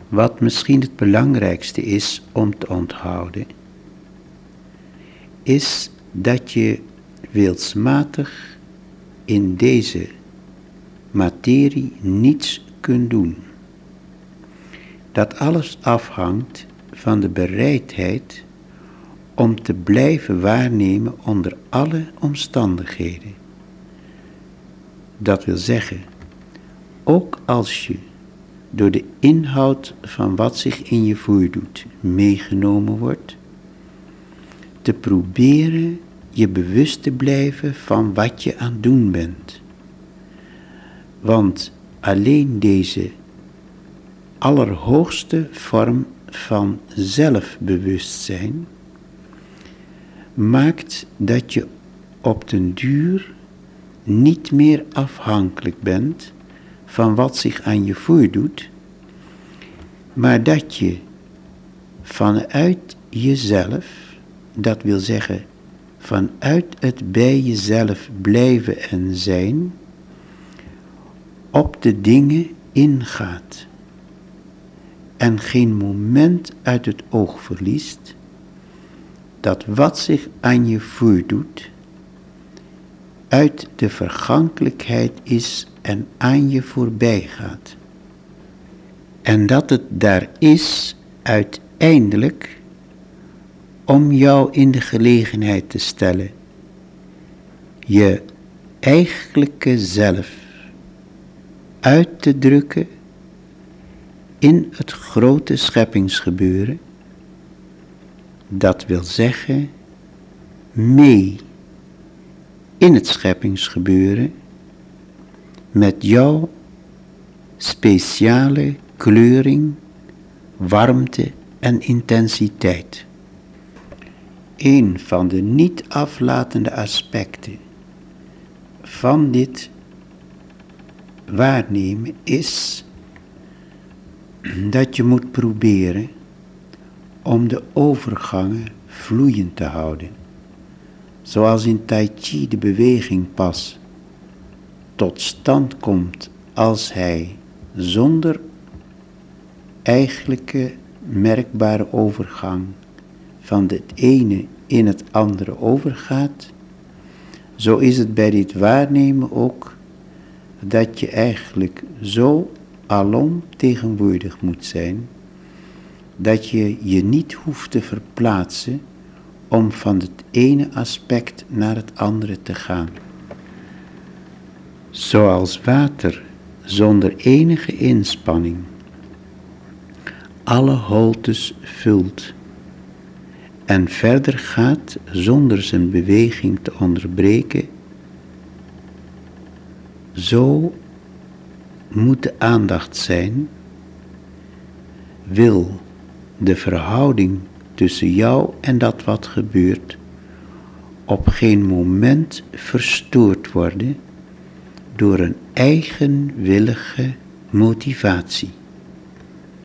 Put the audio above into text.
wat misschien het belangrijkste is om te onthouden, is dat je wilsmatig in deze materie niets kunt doen. Dat alles afhangt van de bereidheid om te blijven waarnemen onder alle omstandigheden. Dat wil zeggen, ook als je door de inhoud van wat zich in je voordoet meegenomen wordt, te proberen je bewust te blijven van wat je aan het doen bent. Want alleen deze allerhoogste vorm van zelfbewustzijn maakt dat je op den duur niet meer afhankelijk bent van wat zich aan je voordoet, maar dat je vanuit jezelf, dat wil zeggen vanuit het bij jezelf blijven en zijn, op de dingen ingaat en geen moment uit het oog verliest dat wat zich aan je voordoet uit de vergankelijkheid is en aan je voorbij gaat. En dat het daar is uiteindelijk om jou in de gelegenheid te stellen je eigenlijke zelf uit te drukken in het grote scheppingsgebeuren, dat wil zeggen mee in het scheppingsgebeuren met jouw speciale kleuring, warmte en intensiteit. Een van de niet aflatende aspecten van dit waarnemen is dat je moet proberen om de overgangen vloeiend te houden. Zoals in Tai Chi de beweging pas tot stand komt als hij zonder eigenlijke merkbare overgang van het ene in het andere overgaat, zo is het bij dit waarnemen ook dat je eigenlijk zo alom tegenwoordig moet zijn, dat je je niet hoeft te verplaatsen om van het ene aspect naar het andere te gaan. Zoals water zonder enige inspanning alle holtes vult en verder gaat zonder zijn beweging te onderbreken, zo moet de aandacht zijn, wil de verhouding tussen jou en dat wat gebeurt op geen moment verstoord worden door een eigenwillige motivatie.